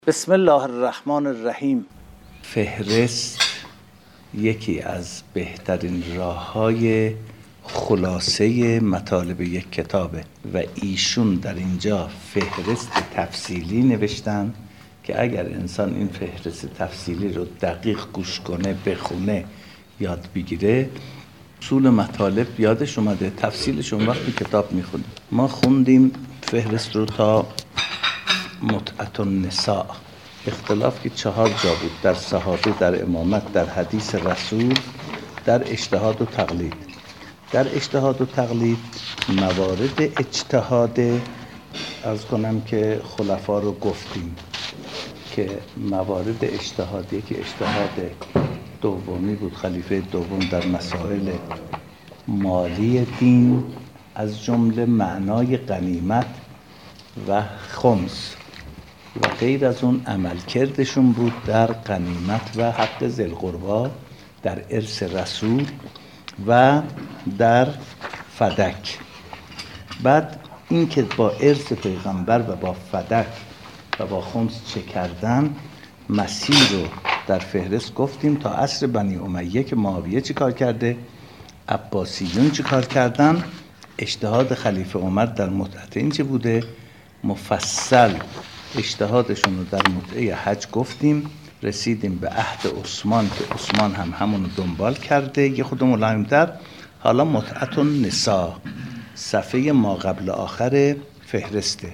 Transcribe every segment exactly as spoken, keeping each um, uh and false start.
بسم الله الرحمن الرحیم. فهرست یکی از بهترین راه‌های خلاصه مطالب یک کتابه و ایشون در اینجا فهرست تفصیلی نوشتن که اگر انسان این فهرست تفصیلی رو دقیق گوش کنه، بخونه، یاد بگیره، اصول مطالب یادش اومده، تفصیلش اون وقت کتاب میخونیم. ما خوندیم فهرست رو تا متعة النساء. اختلاف که چهار جا بود: در صحابه، در امامت، در حدیث رسول، در اجتهاد و تقلید. در اجتهاد و تقلید موارد اجتهاد عرض کنم که خلفا رو گفتیم که موارد اجتهادی که اجتهاد دومی بود، خلیفه دوم در مسائل مالی دین، از جمله معنای غنیمت و خمس و غیر از اون عملکردشون بود در غنیمت و حق ذی القربی، در ارث رسول و در فدک. بعد اینکه با ارث پیغمبر و با فدک و با خمس چه کردن، مسیر رو در فهرست گفتیم تا عصر بنی امیه که معاویه چی کار کرده، عباسیون چی کار کردن، اجتهاد خلیفه عمر در متعه این چه بوده، مفصل اجتهادشون رو در متعه حج گفتیم. رسیدیم به عهد عثمان که عثمان هم همون رو دنبال کرده، یه خود ملایم‌تر. حالا متعة النساء، صفحه ما قبل آخر فهرسته.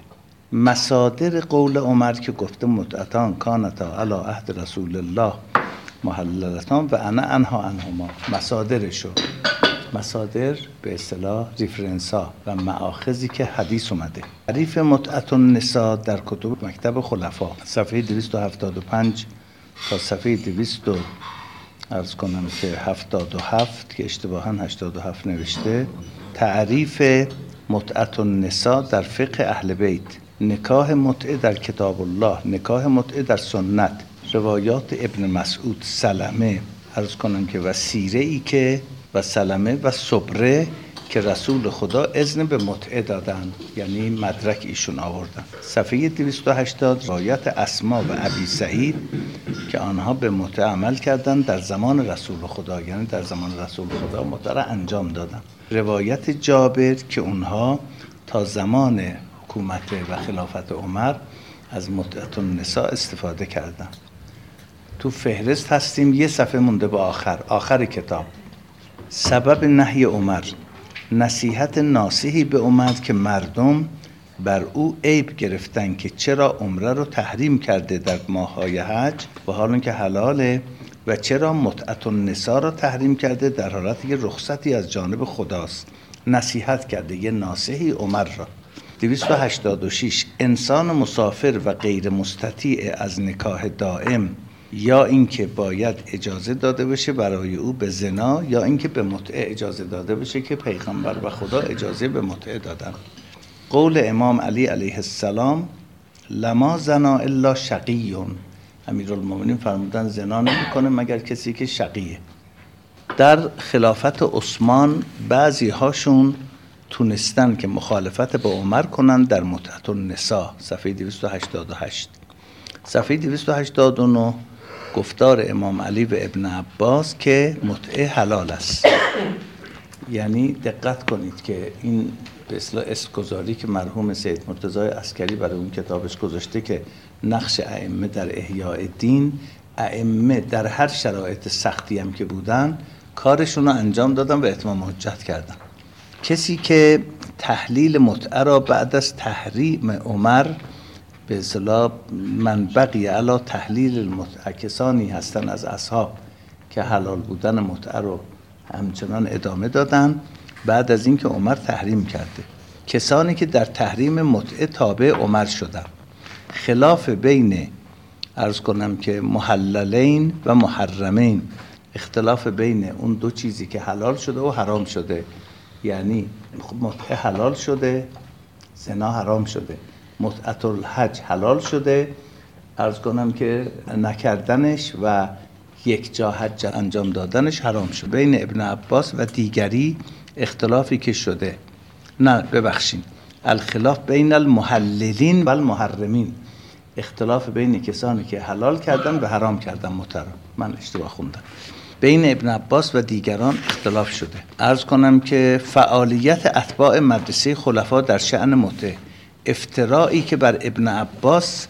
مصادر قول عمر که گفته متعتان کانتا علی عهد رسول الله محللتان و انا انها عنهما، مصادرشو مصادر به اصطلاح ریفرنس ها و مآخذی که حدیث اومده. تعریف متعة النساء در کتب مکتب خلفا، صفحه دویست و هفتاد و پنج تا صفحه دویست عرض کنم که هفتاد و هفت که اشتباهاً هشتاد و هفت نوشته. تعریف متعة النساء در فقه اهل بیت، نکاح متعه در کتاب الله، نکاح متعه در سنت، روایات ابن مسعود، سلمه عرض کنم که و سیره ای که و سلمه و صبره که رسول خدا اذن به متعه دادن، یعنی مدرک ایشون آوردن. صفحه دویست و هشتاد روایت اسما و ابی سعید که آنها به متعه عمل کردن در زمان رسول خدا، یعنی در زمان رسول خدا متعه را انجام دادن. روایت جابر که اونها تا زمان حکومت و خلافت عمر از متعة النساء استفاده کردن. تو فهرست هستیم، یه صفحه مونده به آخر آخر کتاب. سبب نهی عمر، نصیحت ناصحی به عمر که مردم بر او عیب گرفتن که چرا عمره رو تحریم کرده در ماه‌های حج و حالا که حلاله، و چرا متعة النساء رو تحریم کرده در حالتی که رخصتی از جانب خداست. نصیحت کرده یه ناصحی عمر را. دویست و هشتاد و شش انسان مسافر و غیر مستطیع از نکاح دائم، یا اینکه باید اجازه داده بشه برای او به زنا، یا اینکه به متعه اجازه داده بشه که پیغمبر و خدا اجازه به متعه دادن. قول امام علی علیه السلام لما زنا الا شقی، امیرالمومنین فرمودن زنا نمیکنه مگر کسی که شقیه. در خلافت عثمان بعضی هاشون تونستن که مخالفت با عمر کنن در متعة النساء، صفحه دویست و هشتاد و هشت. صفحه دویست و هشتاد و نه گفتار امام علی و ابن عباس که متعه حلال است. یعنی دقت کنید که این به اصطلاح اسمگذاری که مرحوم سید مرتضی عسکری برای اون کتابش گذاشته که نقش ائمه در احیاء دین، ائمه در هر شرایط سختی هم که بودن کارشون رو انجام دادن و اتمام حجت کردن. کسی که تحلیل متعه را بعد از تحریم عمر به اصطلاح من بقی علی تحلیل المتعه، کسانی هستن از اصحاب که حلال بودن متعه رو همچنان ادامه دادن بعد از اینکه عمر تحریم کرده. کسانی که در تحریم متعه تابع عمر شدن. خلاف بین عرض کنم که محللین و محرمین، اختلاف بین اون دو چیزی که حلال شده و حرام شده، یعنی متعه حلال شده، زنا حرام شده. متعة الحج حلال شده، عرض کنم که نکردنش و یک جا حج انجام دادنش حرام شده. بین ابن عباس و دیگری اختلافی که شده، نه ببخشید، الخلاف بین المحللین و المحرمین، اختلاف بین کسانی که حلال کردن و حرام کردن متر. من اشتباه خوندم. بین ابن عباس و دیگران اختلاف شده. عرض کنم که فعالیت اتباع مدرسه خلفا در شأن متع، افترائی که بر ابن عباس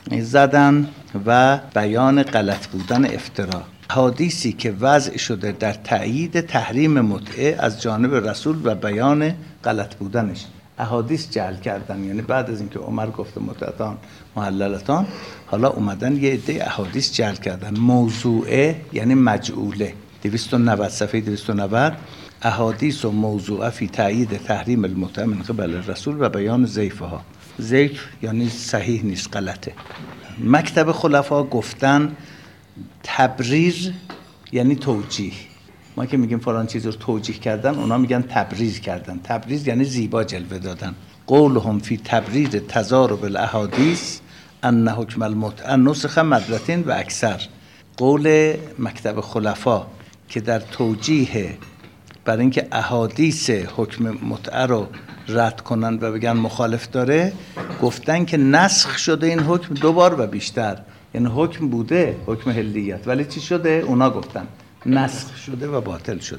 زدن و بیان غلط بودن افترا، حدیثی که وضع شده در تأیید تحریم متعه از جانب رسول و بیان غلط بودنش. احادیث جعل کردن، یعنی بعد از اینکه عمر گفته متعتان محللتان، حالا اومدن یه عده احادیث جعل کردن. موضوعه یعنی مجعوله. دویست و نود صفحه دویست و نود احادیث و موضوعه فی تأیید تحریم المتعه من قبل رسول و بیان ضعفها. ضعف یعنی صحیح نیست، غلطه. مکتب خلفا گفتن تبریر یعنی توجیه. ما که میگیم فلان چیز رو توجیه کردن، اونا میگن تبریر کردن. تبریر یعنی زیبا جلوه دادن. قولهم فی تبریر تضارب الاحادیث ان حکم المتعه نسخ مرتين و اکثر. قول مکتب خلفا که در توجیه برای اینکه احادیث حکم متعه رو رد کنن و بگن مخالف داره، گفتن که نسخ شده این حکم دو بار و بیشتر. یعنی حکم بوده، حکم حلیت، ولی چی شده؟ اونا گفتن نسخ شده و باطل شده.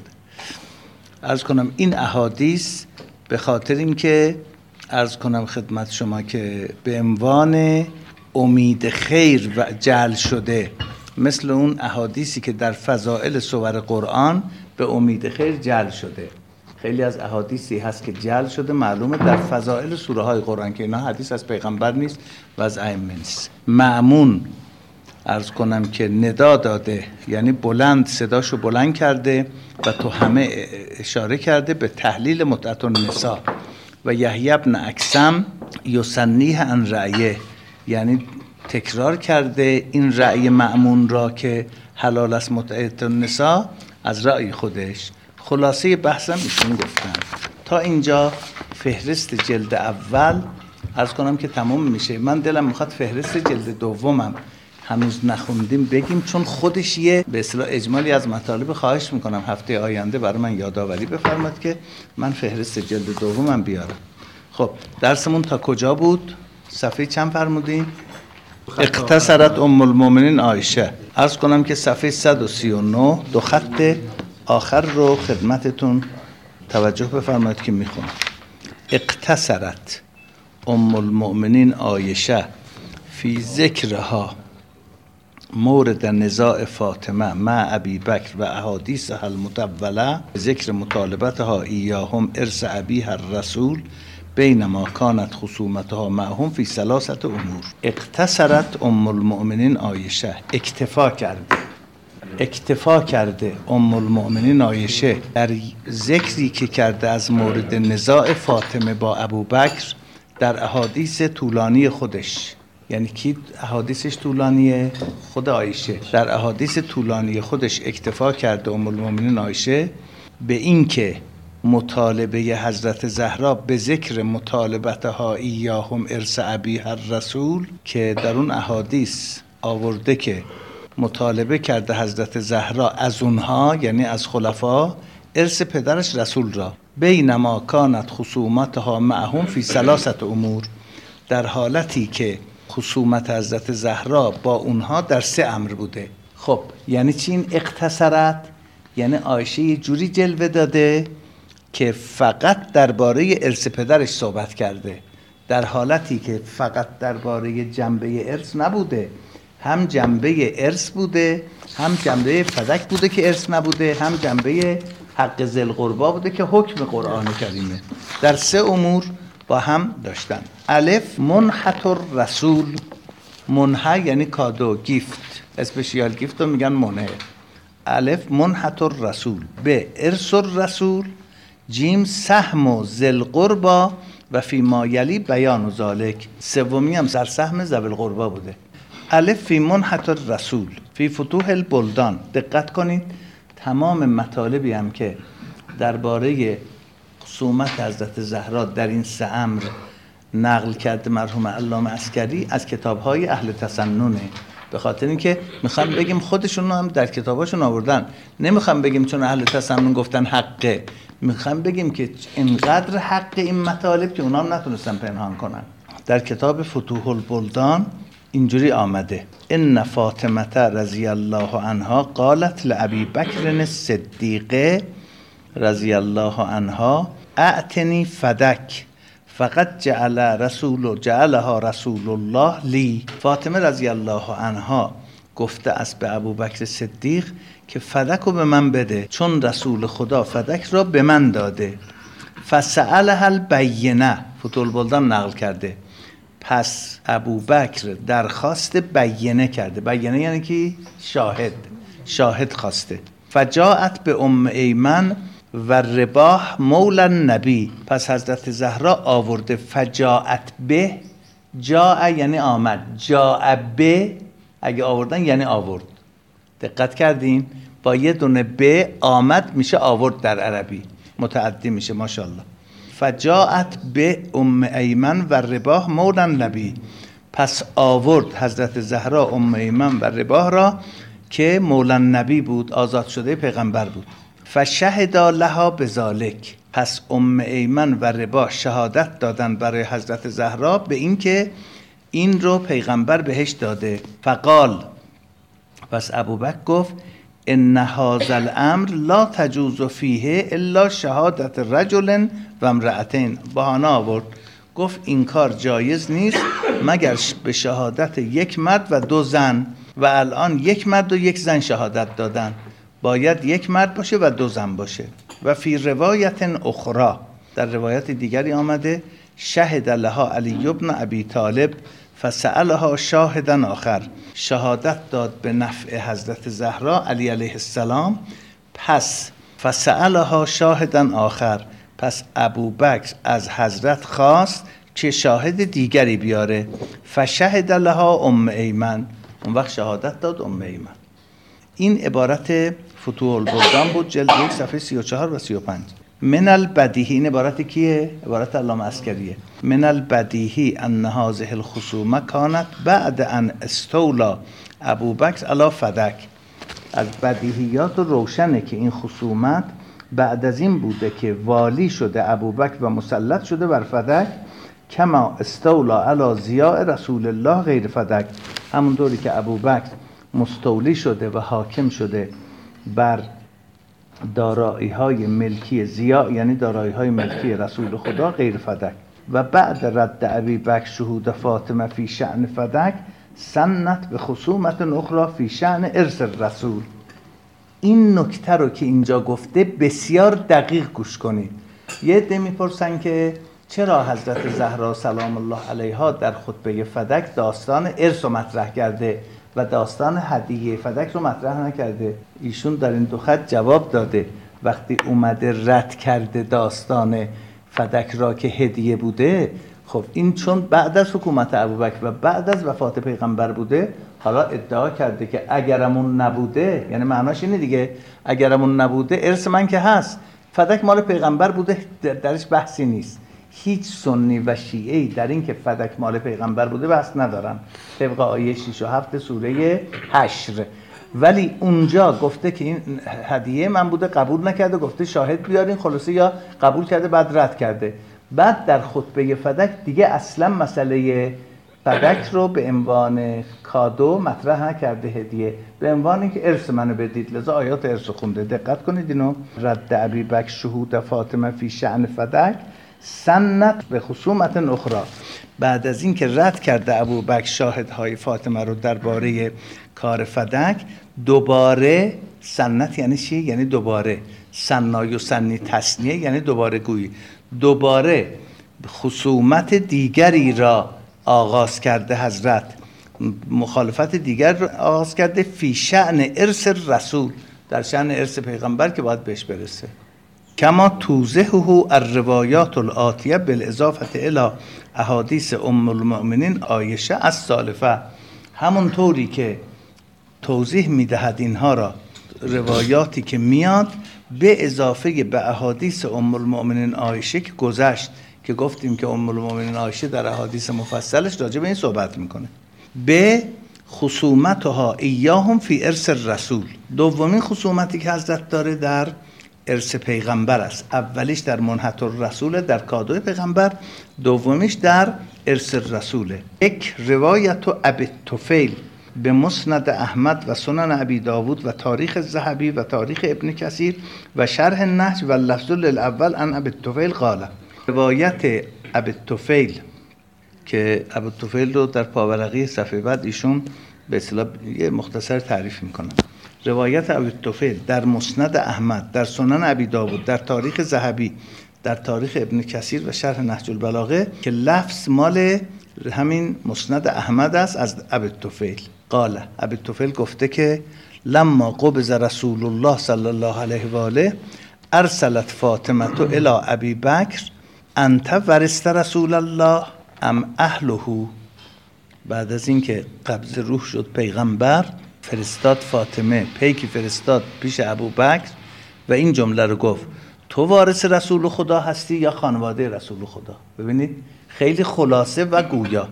عرض کنم این احادیث به خاطر این که عرض کنم خدمت شما که به عنوان امید خیر و جعل شده، مثل اون احادیثی که در فضائل سور قرآن به امید خیر جعل شده. خیلی از احادیثی هست که جعل شده معلومه در فضائل سوره های قرآن که اینا حدیث از پیغمبر نیست و از ائمه نیست. مأمون عرض کنم که ندا داده، یعنی بلند صداشو بلند کرده و تو همه اشاره کرده به تحلیل متعة النساء. و یحیی بن اکثم یسنیه عن رأیه، یعنی تکرار کرده این رأی مأمون را که حلال است متعة النساء از رأی خودش. خلاصه بحثم ایشون گفتن. تا اینجا فهرست جلد اول عرض کنم که تمام میشه. من دلم میخواد فهرست جلد دومم هنوز نخوندیم بگیم، چون خودش یه به اصطلاح اجمالی از مطالب. خواهش میکنم هفته آینده برای من یادآوری بفرمایید که من فهرست جلد دومم بیارم. خب درسمون تا کجا بود؟ صفحه چند فرمودیم؟ اقتصرت ام المؤمنین عایشه. عرض کنم که صفحه صد و سی و نه دو خط آخر رو خدمتتون توجه بفرمایید که میخونم. اقتصرت ام المؤمنین عایشه فی ذکرها مورد نزاع فاطمه مع ابی بکر و احادیثها المطوله ذکر مطالبتها ایاهم ارث ابیها الرسول بینما کانت خصومتها معهم فی ثلاثه امور. اقتصرت ام المؤمنین عایشه، اکتفا کرده اکتفا کرده ام المؤمنین عایشه در ذکری که کرده از مورد نزاع فاطمه با ابوبکر در احادیث طولانی خودش. یعنی کی احادیثش طولانیه؟ خود عایشه. در احادیث طولانی خودش اکتفا کرده ام المؤمنین عایشه به این که مطالبه حضرت زهرا به ذکر مطالبتها ایاهم ارث ابیها الرسول، که در اون احادیث آورده که مطالبه کرده حضرت زهرا از اونها، یعنی از خلفا، ارث پدرش رسول را. بینما کانت خصومتها معهم فی ثلاثه امور، در حالتی که خصومت حضرت زهرا با اونها در سه امر بوده. خب یعنی چی این اقتصرت؟ یعنی عایشه یه جوری جلوه داده که فقط درباره ارث پدرش صحبت کرده، در حالتی که فقط درباره جنبه ارث نبوده، هم جنبه ارث بوده، هم جنبه فدک بوده که ارث نبوده، هم جنبه حق ذی القربی بوده که حکم قرآن کریمه. در سه امور با هم داشتن. الف منحت الرسول. منحه یعنی کادو، گیفت، اسپشیال گیفت رو میگن منحه. الف منحت الرسول. ب ارث الرسول. جیم سهم ذی القربی و فی ما یلی بیان ذالک. سومی هم سرسهم ذوی القربی بوده. الف فی منحت الرسول فی فتوح البلدان. دقت کنید تمام مطالبی هم که درباره خصومت حضرت زهرا در این سه امر نقل کرده مرحوم علامه عسکری از کتاب‌های اهل تسننه. به خاطر اینکه میخوام بگیم خودشون هم در کتاباشون آوردن، نمیخوام بگیم چون اهل تسنن گفتن حقه، میخوام بگیم که اینقدر حق این مطالب که اونا هم نتونستن پنهان کنن. در کتاب فتوح البلدان اینجوری آمده ان فاطمه رضی الله عنها قالت لابی بکر الصدیق رضی الله عنها اعتنی فدک فقط جعل رسول جعلها رسول الله لی. فاطمه رضی الله عنها گفته است به ابوبکر صدیق که فدک رو به من بده، چون رسول خدا فدک را به من داده. فسألها البینه، فتوالبلدان نقل کرده. پس ابوبکر درخواست بینه کرده. بینه یعنی کی؟ شاهد. شاهد خواسته. فجاءت به ام ایمن و رباح مولا نبی. پس حضرت زهرا آورده. فجاءت به، جاء یعنی آمد، جاء به اگه آوردن یعنی آورد. دقت کردین؟ با یه دونه به آمد میشه آورد در عربی، متعدی میشه. ماشاءالله. فجاءت به ام ایمن و رباح مولا نبی. پس آورد حضرت زهرا ام ایمن و رباح را که مولا نبی بود، آزاد شده پیغمبر بود. فشهدا لها بذالک. پس ام ایمن و رباح شهادت دادن برای حضرت زهرا به این که این رو پیغمبر بهش داده. فقال، پس ابوبکر گفت ان هذا الامر لا تجوز فیه الا شهادت رجل و امرأتین. بهانه آورد، گفت این کار جایز نیست مگر به شهادت یک مرد و دو زن، و الان یک مرد و یک زن شهادت دادن، باید یک مرد باشه و دو زن باشه. و فی روایت اخرى، در روایت دیگری آمده شهد لها علی بن ابی طالب فسألها شاهدا آخر. شهادت داد به نفع حضرت زهرا علی علیه السلام. پس فسألها شاهدا آخر، پس ابوبکر از حضرت خواست که شاهد دیگری بیاره. فشهد لها ام ایمن، اون وقت شهادت داد ام ایمن. این عبارت فتوح البلدان بود، جلد یک صفحه سی و چهار و سی و پنج. من البدیهی، این عبارت کیه؟ عبارت علامه عسکریه. من البدیهی ان هذه الخصومه کانت بعد ان استولا ابوبکر علی فدک. از بدیهیات روشنه که این خصومت بعد از این بوده که والی شده ابوبکر و مسلط شده بر فدک. کما استولا علی ضیاء رسول الله غیر فدک، همونطوری که ابوبکر مستولی شده و حاکم شده بر دارایی های ملکی ضیاء، یعنی دارایی های ملکی رسول خدا غیر فدک. و بعد رد ابی بکر شهود فاطمه فی شأن فدک سنت به خصومت اخرى فی شأن ارث الرسول. این نکته رو که اینجا گفته بسیار دقیق گوش کنید. یه عده میپرسن که چرا حضرت زهرا سلام الله علیها در خطبه فدک داستان ارث رو مطرح کرده و داستان هدیه فدک رو مطرح نکرده؟ ایشون در این دو خط جواب داده. وقتی اومده رد کرده داستان فدک را که هدیه بوده، خب این چون بعد از حکومت ابوبکر و بعد از وفات پیغمبر بوده، حالا ادعا کرده که اگرمون نبوده، یعنی معناش اینه دیگه، اگرمون نبوده ارث من که هست، فدک مال پیغمبر بوده، درش بحثی نیست. هیچ سنی و شیعه‌ای در این که فدک مال پیغمبر بوده بحث ندارن، طبق آیه شش و هفت سوره حشر. ولی اونجا گفته که این هدیه من بوده، قبول نکرده، گفته شاهد بیارین، خلاصه یا قبول کرده بعد رد کرده. بعد در خطبه فدک دیگه اصلا مسئله فدک رو به عنوان کادو مطرح نکرده، هدیه، به عنوان اینکه ارث منو بدید. لذا آیات ارث خونده. دقت کنید اینو. رد ابی بکر شهود فاطمه فی شأن فدک سنت به خصومت اخرى. بعد از این که رد کرده ابوبکر شاهدهای فاطمه رو درباره کار فدک، دوباره سنت یعنی چی؟ یعنی دوباره. سنای و سنی تسنیه یعنی دوباره گویی. دوباره خصومت دیگری را آغاز کرده حضرت، مخالفت دیگر را آغاز کرده فی شأن ارث رسول، در شأن ارث پیغمبر که باید بهش برسه. کما توضحه الروایات الآتیه بالاضافه الی احادیث ام المؤمنین عایشه السالفه. همونطوری که توضیح میدهد اینها را روایاتی که میاد به اضافه به احادیث ام المؤمنین عایشه که گذشت، که گفتیم که ام المؤمنین عایشه در احادیث مفصلش راجع به این صحبت میکنه. به خصومتها ایاهم فی ارث الرسول. دومین خصومتی که حضرت داره در ارث پیغمبر است. اولیش در منحت الرسول، در کادوی پیغمبر. دومیش در ارث رسوله. یک روایت ابی طفیل به مسند احمد و سنن ابی داود و تاریخ ذهبی و تاریخ ابن کثیر و شرح النهج و لفظ الاول عن ابی طفیل قال. روایت ابی طفیل که ابی طفیل رو در پاورقی صفحه بعد ایشون به اصطلاح یه مختصر تعریف میکنن. روایت ابی طفیل در مسند احمد، در سنن ابی داود، در تاریخ ذهبی، در تاریخ ابن کثیر و شرح نهج البلاغه که لفظ مال همین مسند احمد است از ابی طفیل. قال ابی طفیل گفته که لما قبض رسول الله صلی الله علیه و آله ارسلت فاطمه الی ابی بکر انت ورثت رسول الله ام اهله. بعد از اینکه قبض روح شد پیغمبر، فرستاد فاطمه پیکی فرستاد پیش ابوبکر و این جمله رو گفت تو وارث رسول خدا هستی یا خانواده رسول خدا. ببینید خیلی خلاصه و گویا.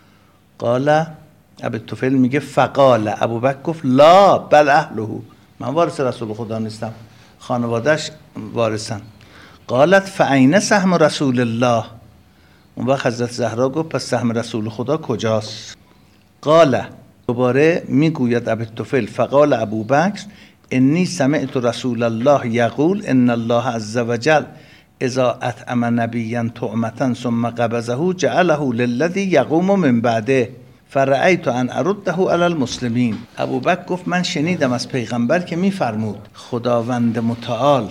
قال ابی طفیل میگه فقال ابوبکر گفت لا بل اهله، من وارث رسول خدا نیستم، خانوادهش وارثن. قالت فاین سهم رسول الله. اون وقت حضرت زهرا گفت پس سهم رسول خدا کجاست؟ قال دوباره میگوید ابی طفیل فقال ابوبکر انی سمعت رسول الله یقول ان الله عز وجل اذا اطعم نبیا طعمة ثم قبضه جعله للذی یقوم من بعده فرأیت ان ارده علی المسلمین. ابوبکر گفت من شنیدم از پیغمبر که میفرمود خداوند متعال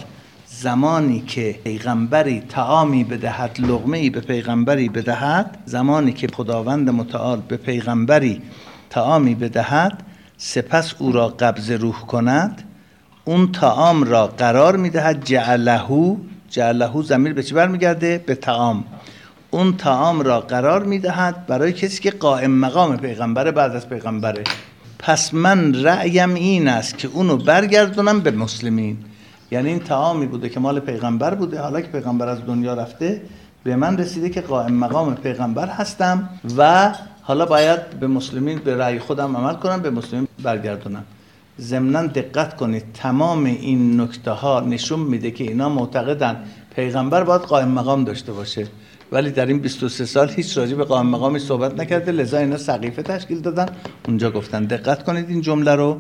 زمانی که پیغمبری طعامی بدهد، لقمه‌ای به پیغمبری بدهد، زمانی که خداوند متعال به پیغمبری طعامی بدهد سپس او را قبض روح کند، اون طعام را قرار میدهد جعله، جعله ضمیر به چی برمیگرده؟ به طعام. اون طعام را قرار میدهد برای کسی که قائم مقام پیغمبر بعد از پیغمبره. پس من رأیم این است که اونو برگردونم به مسلمین. یعنی این طعامی بوده که مال پیغمبر بوده، حالا که پیغمبر از دنیا رفته به من رسیده که قائم مقام پیغمبر هستم و حالا باید به مسلمین به رأی خودم عمل کنم، به مسلمین برگردونم. ضمناً دقت کنید تمام این نکته ها نشون میده که اینا معتقدن پیغمبر باید قائم مقام داشته باشه، ولی در این بیست و سه سال هیچ راجع به قائم مقامی صحبت نکرده، لذا اینا سقیفه تشکیل دادن. اونجا گفتن دقت کنید این جمله رو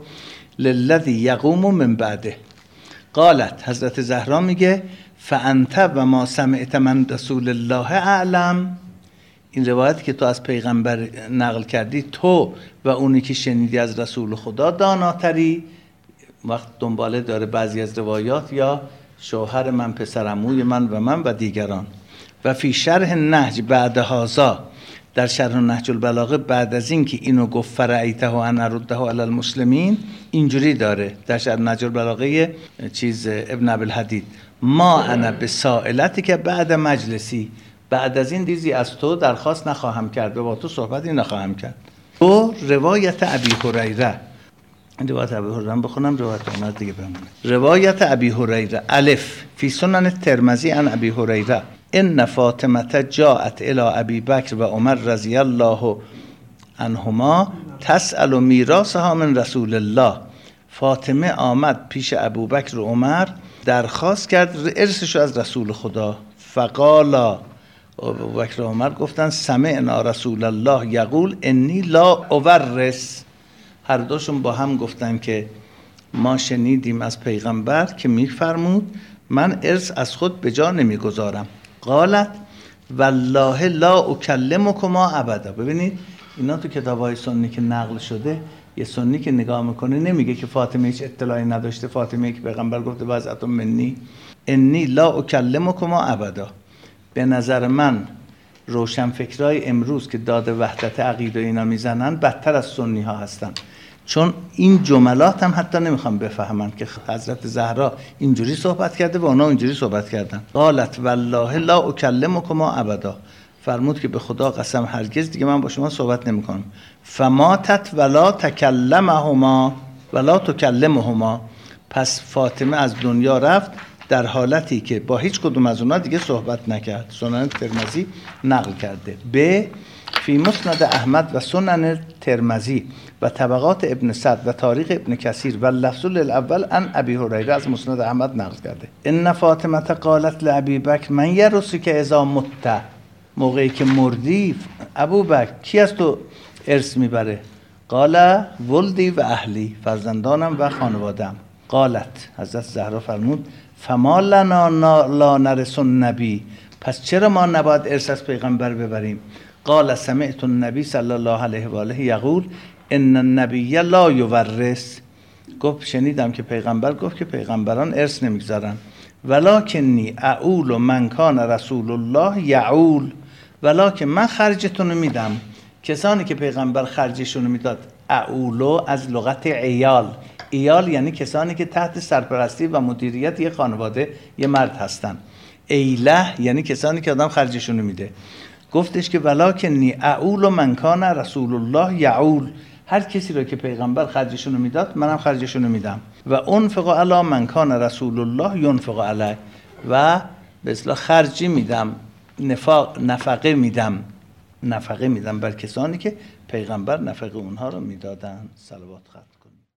للذی یقوم من بعده. قالت حضرت زهرا میگه فانت و ما سمعت من رسول الله اعلم. این روایت که تو از پیغمبر نقل کردی تو و اونی که شنیدی از رسول خدا داناتری. وقت دنباله داره بعضی از روایات یا شوهر من، پسرعموی من و من و دیگران. و فی شرح نهج بعد هذا، در شرح نهج البلاغه بعد از این که اینو گفت فرعیته و ان ارده علی المسلمین، اینجوری داره در شرح نهج البلاغه چیز ابن ابوالحدید ما انا بسائلتی که بعد مجلسی، بعد از این دیزی از تو درخواست نخواهم کرد و با تو صحبتی نخواهم کرد. تو روایت ابی هریره، روایت ابی هریره بخونم، روایت اون دیگه بمونه. روایت ابی هریره الف فی سنن الترمذی عن ابی هریره ان فاطمه جاءت الی ابی بکر و عمر رضی الله عنهما تسأل میراثها من رسول الله. فاطمه آمد پیش ابوبکر و عمر درخواست کرد ارثشو از رسول خدا. فقالا ابوبکر و عمر گفتن سمعنا رسول الله یقول انی لا اورث. هر دوشون با هم گفتن که ما شنیدیم از پیغمبر که میفرمود من ارث از خود به جا نمیگذارم. قالت والله لا اکلمکما ابدا. ببینید اینا تو کتاب‌های سنی که نقل شده، یه سنی که نگاه میکنه نمیگه که فاطمه هیچ اطلاعی نداشته، فاطمه که پیغمبر گفته وضعتون منی انی لا اکلمکما ابدا. به نظر من روشنفکرای امروز که داد وحدت عقیده اینا میزنن بدتر از سنی ها هستن، چون این جملات هم حتی نمیخوام بفهمن که حضرت زهرا اینجوری صحبت کرده و اونا اینجوری صحبت کردن. قالت والله لا اکلمکما ابدا. فرمود که به خدا قسم هرگز دیگه من با شما صحبت نمیکنم. فماتت ولا تکلمهما ولا تکلمهما. پس فاطمه از دنیا رفت در حالتی که با هیچ کدوم از اونها دیگه صحبت نکرد. سنن ترمذی نقل کرده. ب فی مسند احمد و سنن ترمذی و طبقات ابن سعد و تاریخ ابن کثیر و لفظ الاول عن ابی هریره از مسند احمد نقل کرده. ان فاطمه قالت لابی بکر من یرثک اذا مت. موقعی که مردی ابوبکر کی از تو ارث میبره؟ قال ولدی و اهلی، فرزندانم و خانوادم. قالت، حضرت زهرا فرمود فما لنا لا نرث النبی، پس چرا ما نباید ارث از پیغمبر ببریم؟ قال سمعت النبی صلی الله علیه و آله یقول ان النبی لا یورث، گفت شنیدم که پیغمبر گفت که پیغمبران ارث نمیگذارن. ولکنی اعول من کان رسول الله یعول، ولکن من خرجتون رو میدم. کسانی که پیغمبر خرجشون رو میداد، اعولو از لغت عیال، عیال یعنی کسانی که تحت سرپرستی و مدیریت یه خانواده یه مرد هستن. ایله یعنی کسانی که آدم خرجشون رو میده. گفتش که ولکنی اعول من کان رسول الله یعول، هر کسی رو که پیغمبر خرجشون رو میداد منم خرجشون رو میدم. و انفق علی من کان رسول الله ینفق علیه، و به اصطلاح خرجی میدم، نفاق نفقه میدم نفقه میدم بر کسانی که پیغمبر نفقه اونها رو میدادن. صلوات خط